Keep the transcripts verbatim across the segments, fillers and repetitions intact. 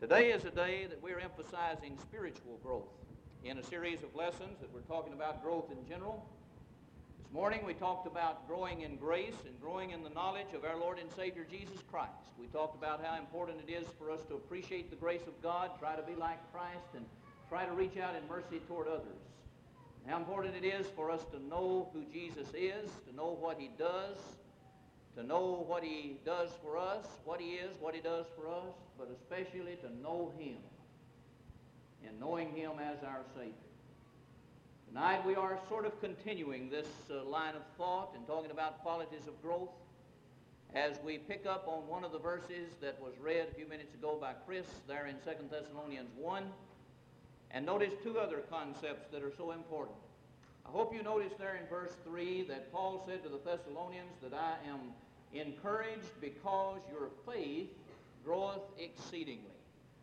Today is a day that we're emphasizing spiritual growth in a series of lessons that we're talking about growth in general. This morning we talked about growing in grace and growing in the knowledge of our Lord and Savior Jesus Christ. We talked about how important it is for us to appreciate the grace of God, try to be like Christ, and try to reach out in mercy toward others. And how important it is for us to know who Jesus is, to know what He does, to know what He does for us, what He is, what He does for us, but especially to know Him and knowing Him as our Savior. Tonight we are sort of continuing this uh, line of thought and talking about qualities of growth as we pick up on one of the verses that was read a few minutes ago by Chris there in Second Thessalonians one, and notice two other concepts that are so important. I hope you notice there in verse three that Paul said to the Thessalonians that I am encouraged because your faith groweth exceedingly,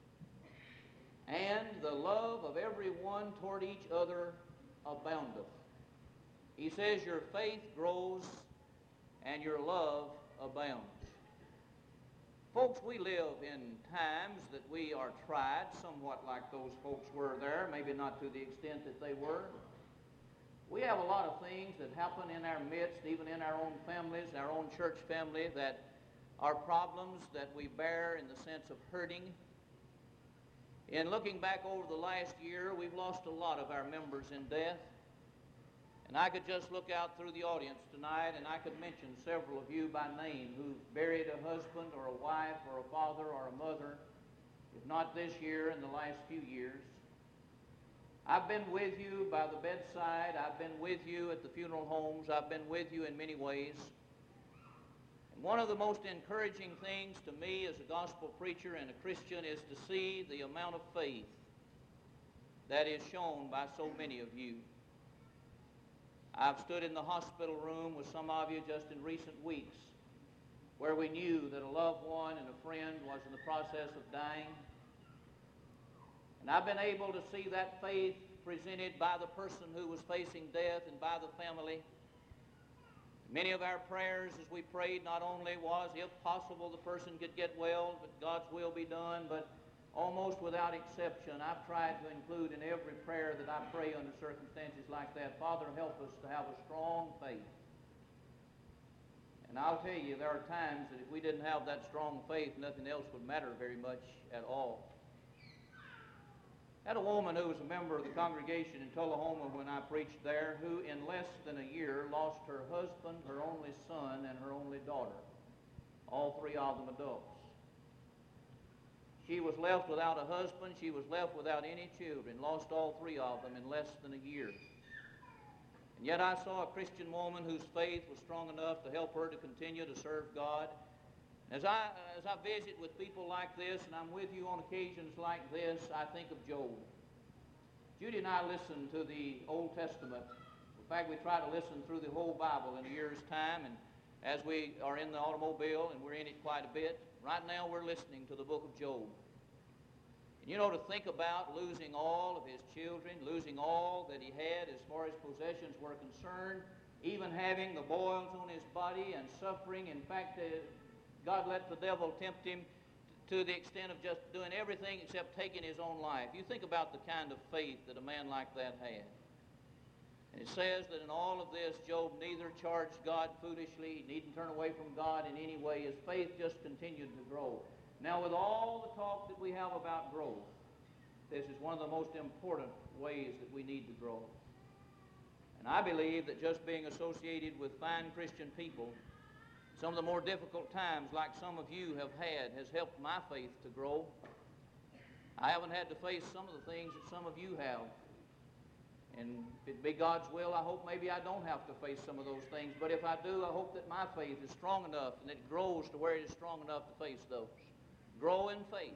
and the love of every one toward each other aboundeth. He says your faith grows and your love abounds. Folks, we live in times that we are tried, somewhat like those folks were there, maybe not to the extent that they were. We have a lot of things that happen in our midst, even in our own families, our own church family, that are problems that we bear in the sense of hurting. In looking back over the last year, we've lost a lot of our members in death. And I could just look out through the audience tonight and I could mention several of you by name who've buried a husband or a wife or a father or a mother, if not this year, in the last few years. I've been with you by the bedside. I've been with you at the funeral homes. I've been with you in many ways. And one of the most encouraging things to me as a gospel preacher and a Christian is to see the amount of faith that is shown by so many of you. I've stood in the hospital room with some of you just in recent weeks where we knew that a loved one and a friend was in the process of dying. And I've been able to see that faith presented by the person who was facing death and by the family. Many of our prayers as we prayed not only was, if possible, the person could get well, but God's will be done, but almost without exception, I've tried to include in every prayer that I pray under circumstances like that, Father, help us to have a strong faith. And I'll tell you, there are times that if we didn't have that strong faith, nothing else would matter very much at all. I had a woman who was a member of the congregation in Tullahoma when I preached there, who in less than a year lost her husband, her only son, and her only daughter, all three of them adults. She was left without a husband, she was left without any children, lost all three of them in less than a year. And yet I saw a Christian woman whose faith was strong enough to help her to continue to serve God. As I, as I visit with people like this, and I'm with you on occasions like this, I think of Job. Judy and I listen to the Old Testament. In fact, we try to listen through the whole Bible in a year's time, and as we are in the automobile, and we're in it quite a bit, right now we're listening to the book of Job. And you know, to think about losing all of his children, losing all that he had as far as possessions were concerned, even having the boils on his body and suffering. In fact, uh, God let the devil tempt him to the extent of just doing everything except taking his own life. You think about the kind of faith that a man like that had. And it says that in all of this, Job neither charged God foolishly, he needn't turn away from God in any way. His faith just continued to grow. Now, with all the talk that we have about growth, this is one of the most important ways that we need to grow. And I believe that just being associated with fine Christian people, some of the more difficult times, like some of you have had, has helped my faith to grow. I haven't had to face some of the things that some of you have. And if it be God's will, I hope maybe I don't have to face some of those things. But if I do, I hope that my faith is strong enough and it grows to where it is strong enough to face those. Grow in faith.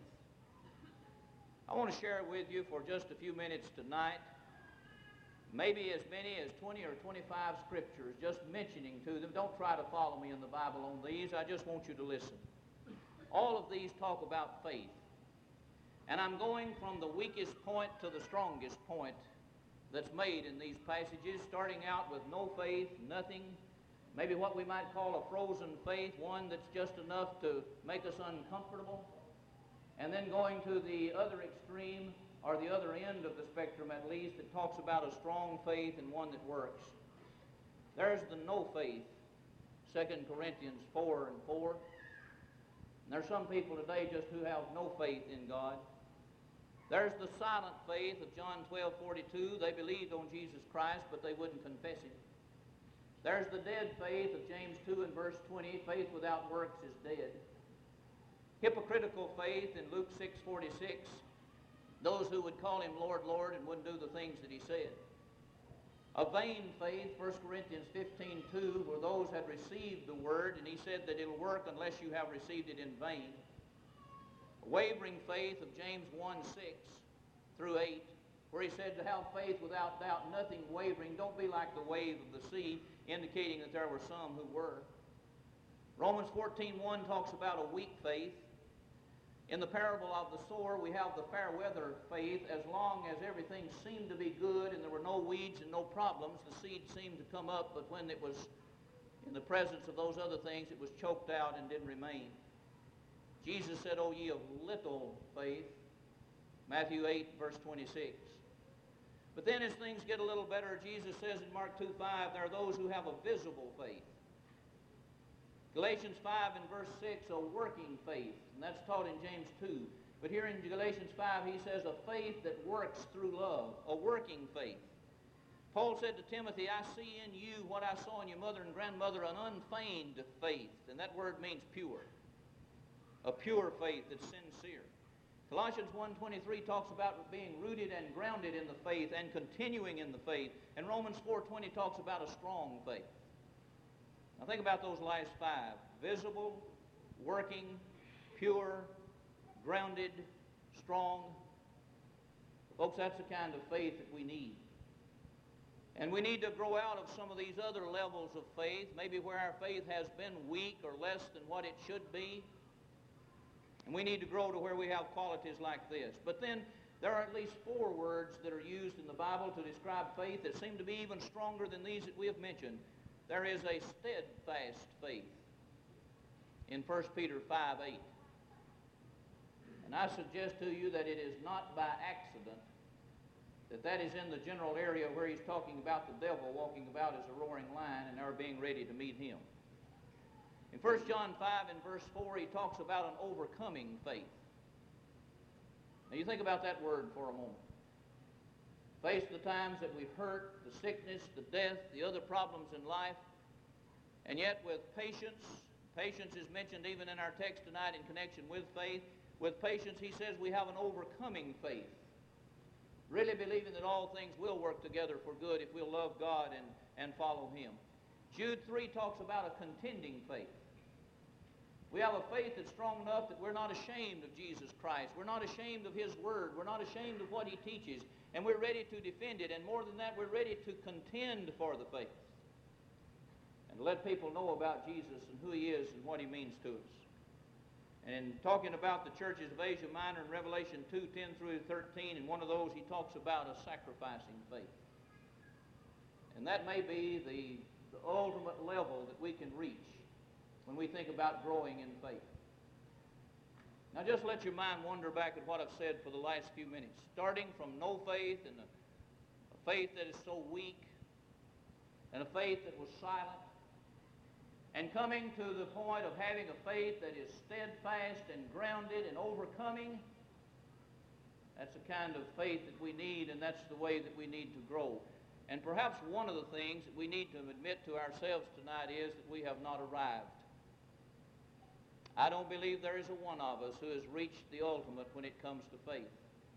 I want to share with you for just a few minutes tonight maybe as many as twenty or twenty-five scriptures, just mentioning to them. Don't try to follow me in the Bible on these. I just want you to listen. All of these talk about faith. And I'm going from the weakest point to the strongest point that's made in these passages, starting out with no faith, nothing, maybe what we might call a frozen faith, one that's just enough to make us uncomfortable. And then going to the other extreme, or the other end of the spectrum at least, it talks about a strong faith and one that works. There's the no faith, Second Corinthians four and four. And there's some people today just who have no faith in God. There's the silent faith of John twelve forty-two. They believed on Jesus Christ, but they wouldn't confess Him. There's the dead faith of James two and verse twenty. Faith without works is dead. Hypocritical faith in Luke six forty-six. Those who would call Him Lord, Lord, and wouldn't do the things that He said. A vain faith, First Corinthians fifteen two, where those had received the Word, and He said that it'll work unless you have received it in vain. A wavering faith of James one six through eight, where He said to have faith without doubt, nothing wavering. Don't be like the wave of the sea, indicating that there were some who were. Romans fourteen one talks about a weak faith. In the parable of the sower, we have the fair weather faith. As long as everything seemed to be good and there were no weeds and no problems, the seed seemed to come up, but when it was in the presence of those other things, it was choked out and didn't remain. Jesus said, "O ye of little faith," Matthew eight, verse twenty-six. But then as things get a little better, Jesus says in Mark two five, there are those who have a visible faith. Galatians five and verse six, a working faith, and that's taught in James two. But here in Galatians five, he says a faith that works through love, a working faith. Paul said to Timothy, I see in you what I saw in your mother and grandmother, an unfeigned faith, and that word means pure, a pure faith that's sincere. Colossians one twenty-three talks about being rooted and grounded in the faith and continuing in the faith, and Romans four twenty talks about a strong faith. Now think about those last five. Visible, working, pure, grounded, strong. Folks, that's the kind of faith that we need. And we need to grow out of some of these other levels of faith, maybe where our faith has been weak or less than what it should be. And we need to grow to where we have qualities like this. But then there are at least four words that are used in the Bible to describe faith that seem to be even stronger than these that we have mentioned. There is a steadfast faith in First Peter five eight. And I suggest to you that it is not by accident that that is in the general area where he's talking about the devil walking about as a roaring lion and our being ready to meet him. In First John five and verse four, he talks about an overcoming faith. Now you think about that word for a moment. Face the times that we've hurt, the sickness, the death, the other problems in life, and yet with patience, patience is mentioned even in our text tonight in connection with faith. With patience, he says we have an overcoming faith, really believing that all things will work together for good if we'll love God and, and follow Him. Jude three talks about a contending faith. We have a faith that's strong enough that we're not ashamed of Jesus Christ. We're not ashamed of His Word. We're not ashamed of what He teaches. And we're ready to defend it. And more than that, we're ready to contend for the faith. And let people know about Jesus and who He is and what He means to us. And in talking about the churches of Asia Minor in Revelation two, ten through thirteen, in one of those he talks about a sacrificing faith. And that may be the, the ultimate level that we can reach when we think about growing in faith. Now just let your mind wander back at what I've said for the last few minutes. Starting from no faith and a, a faith that is so weak and a faith that was silent, and coming to the point of having a faith that is steadfast and grounded and overcoming. That's the kind of faith that we need, and that's the way that we need to grow. And perhaps one of the things that we need to admit to ourselves tonight is that we have not arrived. I don't believe there is a one of us who has reached the ultimate when it comes to faith.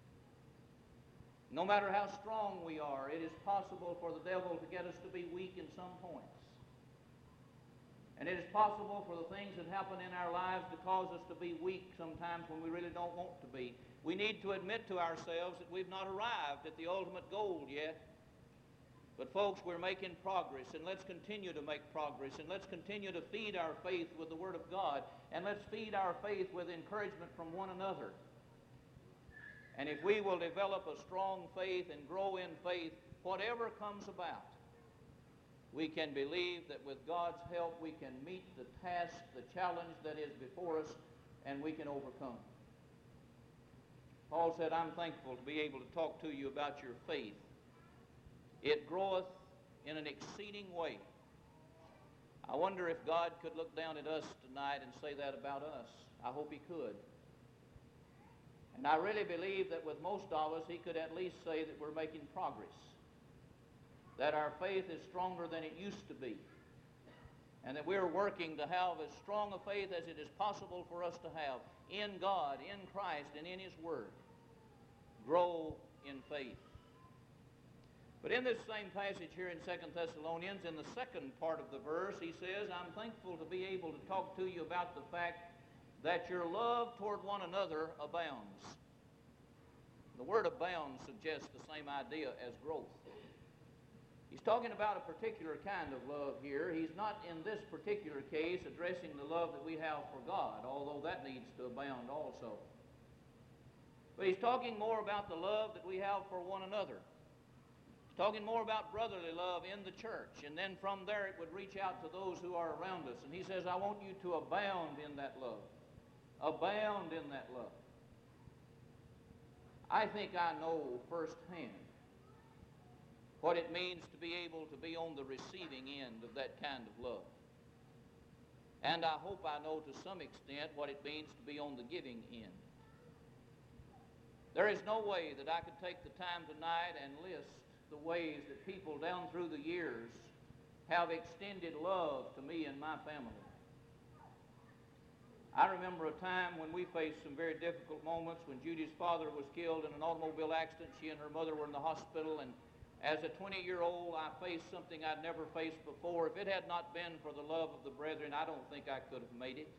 No matter how strong we are, it is possible for the devil to get us to be weak in some points. And it is possible for the things that happen in our lives to cause us to be weak sometimes when we really don't want to be. We need to admit to ourselves that we've not arrived at the ultimate goal yet. But folks, we're making progress, and let's continue to make progress, and let's continue to feed our faith with the Word of God, and let's feed our faith with encouragement from one another. And if we will develop a strong faith and grow in faith, whatever comes about, we can believe that with God's help we can meet the task, the challenge that is before us, and we can overcome. Paul said, I'm thankful to be able to talk to you about your faith. It groweth in an exceeding way. I wonder if God could look down at us tonight and say that about us. I hope he could. And I really believe that with most of us, he could at least say that we're making progress, that our faith is stronger than it used to be, and that we're working to have as strong a faith as it is possible for us to have in God, in Christ, and in his Word. Grow in faith. But in this same passage here in Second Thessalonians, in the second part of the verse, he says, I'm thankful to be able to talk to you about the fact that your love toward one another abounds. The word abound suggests the same idea as growth. He's talking about a particular kind of love here. He's not in this particular case addressing the love that we have for God, although that needs to abound also. But he's talking more about the love that we have for one another. He's talking more about brotherly love in the church, and then from there it would reach out to those who are around us. And he says, I want you to abound in that love. Abound in that love. I think I know firsthand what it means to be able to be on the receiving end of that kind of love. And I hope I know to some extent what it means to be on the giving end. There is no way that I could take the time tonight and list the ways that people down through the years have extended love to me and my family. I remember a time when we faced some very difficult moments when Judy's father was killed in an automobile accident. She and her mother were in the hospital, and as a twenty-year-old, I faced something I'd never faced before. If it had not been for the love of the brethren, I don't think I could have made it.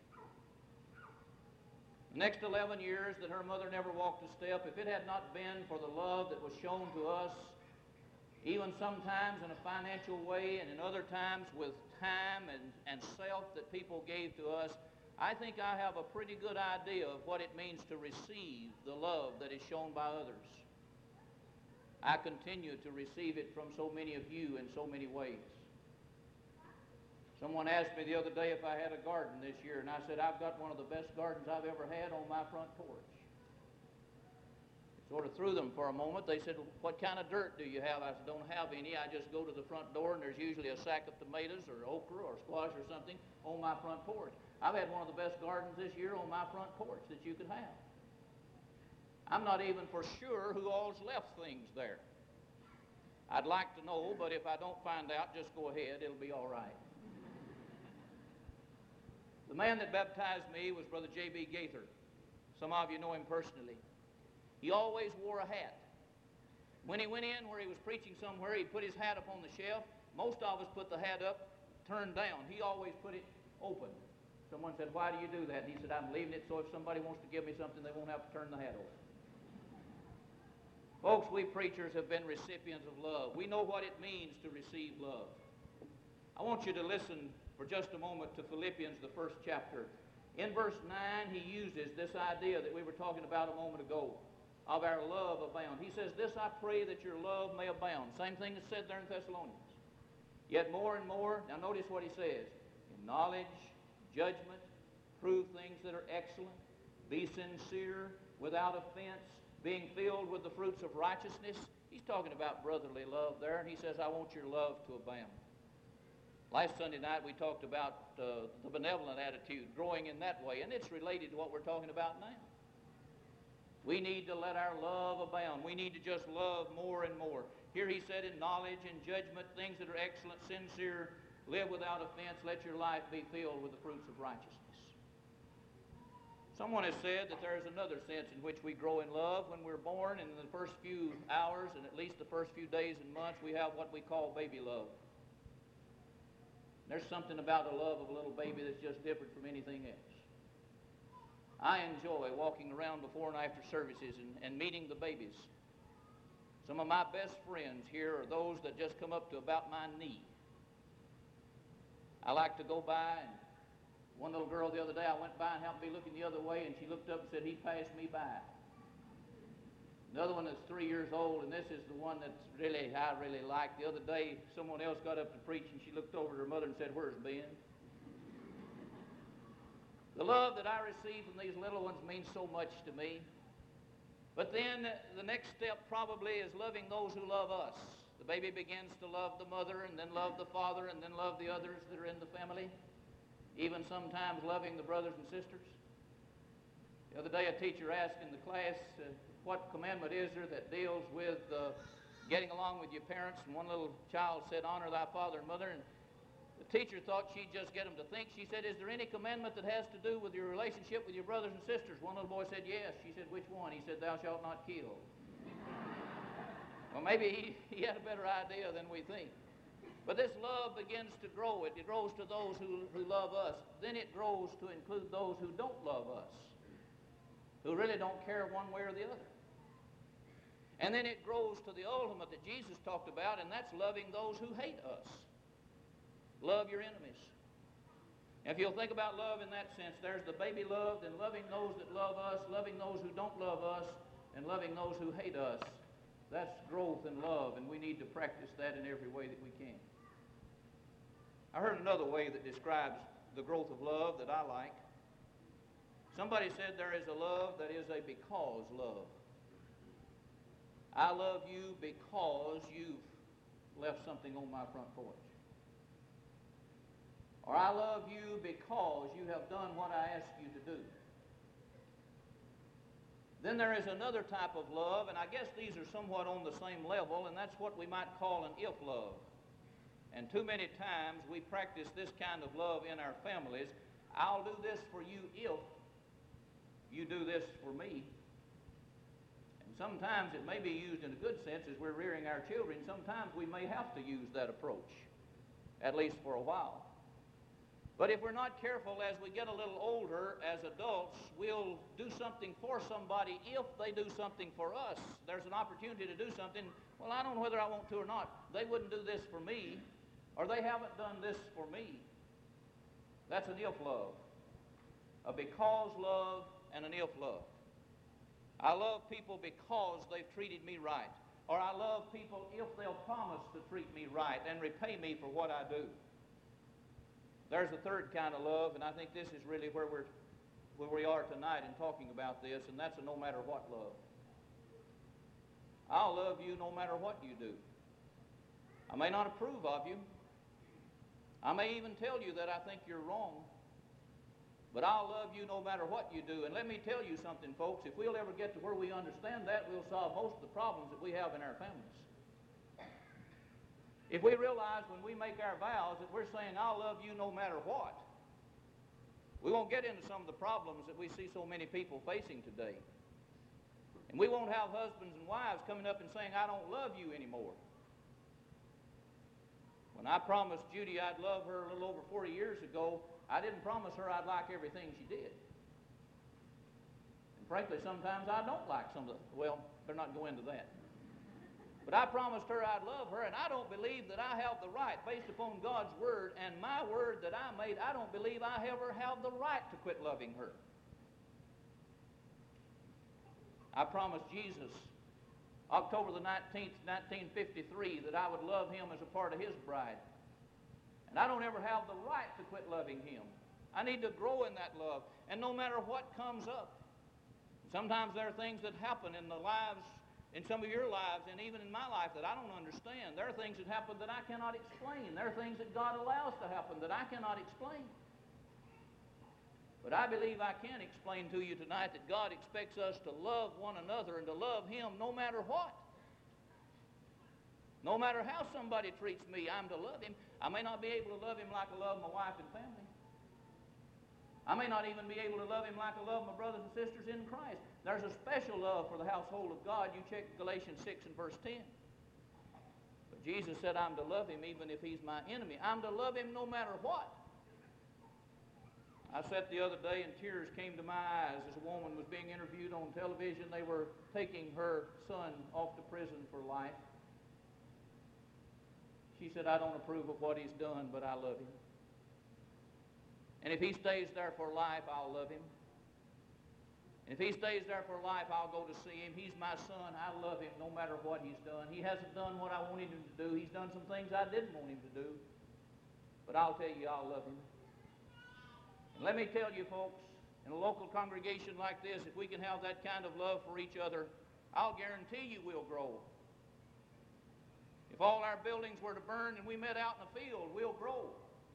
The next eleven years that her mother never walked a step, if it had not been for the love that was shown to us, even sometimes in a financial way and in other times with time and, and self that people gave to us, I think I have a pretty good idea of what it means to receive the love that is shown by others. I continue to receive it from so many of you in so many ways. Someone asked me the other day if I had a garden this year, and I said, I've got one of the best gardens I've ever had on my front porch. Sort of threw them for a moment. They said, what kind of dirt do you have? I said, don't have any. I just go to the front door, and there's usually a sack of tomatoes or okra or squash or something on my front porch. I've had one of the best gardens this year on my front porch that you could have. I'm not even for sure who all's left things there. I'd like to know, but if I don't find out, just go ahead. It'll be all right. The man that baptized me was Brother J B Gaither. Some of you know him personally. He always wore a hat. When he went in where he was preaching somewhere, he'd put his hat up on the shelf. Most of us put the hat up, turned down. He always put it open. Someone said, why do you do that? And he said, I'm leaving it so if somebody wants to give me something, they won't have to turn the hat over. Folks, we preachers have been recipients of love. We know what it means to receive love. I want you to listen for just a moment to Philippians, the first chapter. In verse nine, he uses this idea that we were talking about a moment ago, of our love abound. He says, this I pray that your love may abound. Same thing that's said there in Thessalonians. Yet more and more, now notice what he says, in knowledge, judgment, prove things that are excellent, be sincere, without offense, being filled with the fruits of righteousness. He's talking about brotherly love there, and he says, I want your love to abound. Last Sunday night we talked about uh, the benevolent attitude, growing in that way, and it's related to what we're talking about now. We need to let our love abound. We need to just love more and more. Here he said in knowledge and judgment, things that are excellent, sincere, live without offense, let your life be filled with the fruits of righteousness. Someone has said that there is another sense in which we grow in love. When we're born, and in the first few hours and at least the first few days and months, we have what we call baby love. There's something about the love of a little baby that's just different from anything else. I enjoy walking around before and after services and, and meeting the babies. Some of my best friends here are those that just come up to about my knee. I like to go by, and one little girl the other day, I went by and happened to be looking the other way, and she looked up and said, he passed me by. Another one that's three years old, and this is the one that's really, I really like. The other day, someone else got up to preach, and she looked over at her mother and said, where's Ben? The love that I receive from these little ones means so much to me. But then the next step probably is loving those who love us. The baby begins to love the mother, and then love the father, and then love the others that are in the family, even sometimes loving the brothers and sisters. The other day a teacher asked in the class, uh, what commandment is there that deals with uh, getting along with your parents? And one little child said, honor thy father and mother. And the teacher thought she'd just get them to think. She said, is there any commandment that has to do with your relationship with your brothers and sisters? One little boy said, yes. She said, which one? He said, thou shalt not kill. Well, maybe he, he had a better idea than we think. But this love begins to grow. It, it grows to those who, who love us. Then it grows to include those who don't love us, who really don't care one way or the other. And then it grows to the ultimate that Jesus talked about, and that's loving those who hate us. Love your enemies. If you'll think about love in that sense, there's the baby love, then loving those that love us, loving those who don't love us, and loving those who hate us. That's growth in love, and we need to practice that in every way that we can. I heard another way that describes the growth of love that I like. Somebody said there is a love that is a because love. I love you because you've left something on my front porch. Or I love you because you have done what I asked you to do. Then there is another type of love, and I guess these are somewhat on the same level, and that's what we might call an if love. And too many times we practice this kind of love in our families. I'll do this for you if you do this for me. And sometimes it may be used in a good sense as we're rearing our children. Sometimes we may have to use that approach, at least for a while. But if we're not careful as we get a little older as adults, we'll do something for somebody if they do something for us. There's an opportunity to do something. Well, I don't know whether I want to or not. They wouldn't do this for me, or they haven't done this for me. That's an if love. A because love and an if love. I love people because they've treated me right. Or I love people if they'll promise to treat me right and repay me for what I do. There's a third kind of love, and I think this is really where we're where we are tonight in talking about this, and that's a no matter what love. I'll love you no matter what you do. I may not approve of you. I may even tell you that I think you're wrong. But I'll love you no matter what you do. And let me tell you something, folks. If we'll ever get to where we understand that, we'll solve most of the problems that we have in our families. If we realize when we make our vows that we're saying, I'll love you no matter what, we won't get into some of the problems that we see so many people facing today. And we won't have husbands and wives coming up and saying, I don't love you anymore. When I promised Judy I'd love her a little over forty years ago, I didn't promise her I'd like everything she did. And frankly, sometimes I don't like some of the, well, better not go into that. But I promised her I'd love her, and I don't believe that I have the right, based upon God's word and my word that I made, I don't believe I ever have the right to quit loving her. I promised Jesus, October the nineteenth, nineteen fifty-three, that I would love him as a part of his bride. And I don't ever have the right to quit loving him. I need to grow in that love. And no matter what comes up, sometimes there are things that happen in the lives, in some of your lives, and even in my life that I don't understand. There are things that happen that I cannot explain. There are things that God allows to happen that I cannot explain. But I believe I can explain to you tonight that God expects us to love one another and to love him no matter what. No matter how somebody treats me, I'm to love him. I may not be able to love him like I love my wife and family. I may not even be able to love him like I love my brothers and sisters in Christ. There's a special love for the household of God. You check Galatians six and verse ten. But Jesus said, I'm to love him even if he's my enemy. I'm to love him no matter what. I sat the other day and tears came to my eyes as a woman was being interviewed on television. They were taking her son off to prison for life. She said, I don't approve of what he's done, but I love him. And if he stays there for life, I'll love him. And if he stays there for life, I'll go to see him. He's my son. I love him no matter what he's done. He hasn't done what I wanted him to do. He's done some things I didn't want him to do. But I'll tell you, I'll love him. And let me tell you, folks, in a local congregation like this, if we can have that kind of love for each other, I'll guarantee you we'll grow. If all our buildings were to burn and we met out in the field, we'll grow.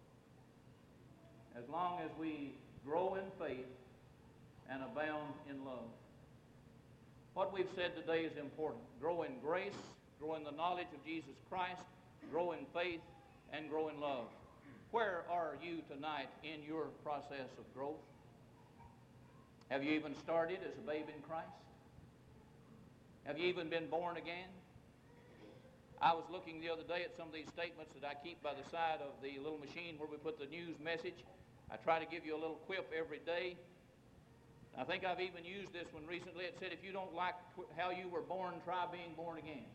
As long as we grow in faith and abound in love. What we've said today is important. Grow in grace, grow in the knowledge of Jesus Christ, grow in faith, and grow in love. Where are you tonight in your process of growth? Have you even started as a babe in Christ? Have you even been born again? I was looking the other day at some of these statements that I keep by the side of the little machine where we put the news message. I try to give you a little quip every day. I think I've even used this one recently. It said, if you don't like how you were born, try being born again.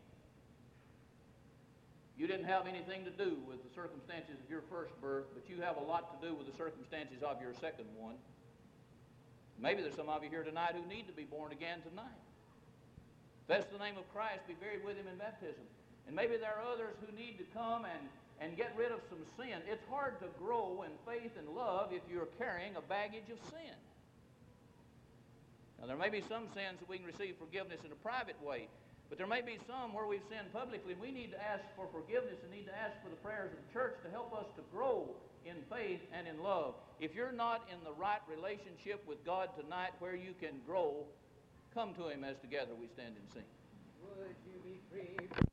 You didn't have anything to do with the circumstances of your first birth, but you have a lot to do with the circumstances of your second one. Maybe there's some of you here tonight who need to be born again tonight. Confess the name of Christ, be buried with him in baptism. And maybe there are others who need to come and, and get rid of some sin. It's hard to grow in faith and love if you're carrying a baggage of sin. Now, there may be some sins that we can receive forgiveness in a private way, but there may be some where we've sinned publicly. We need to ask for forgiveness and need to ask for the prayers of the church to help us to grow in faith and in love. If you're not in the right relationship with God tonight where you can grow, come to him as together we stand and sing. Would you be free?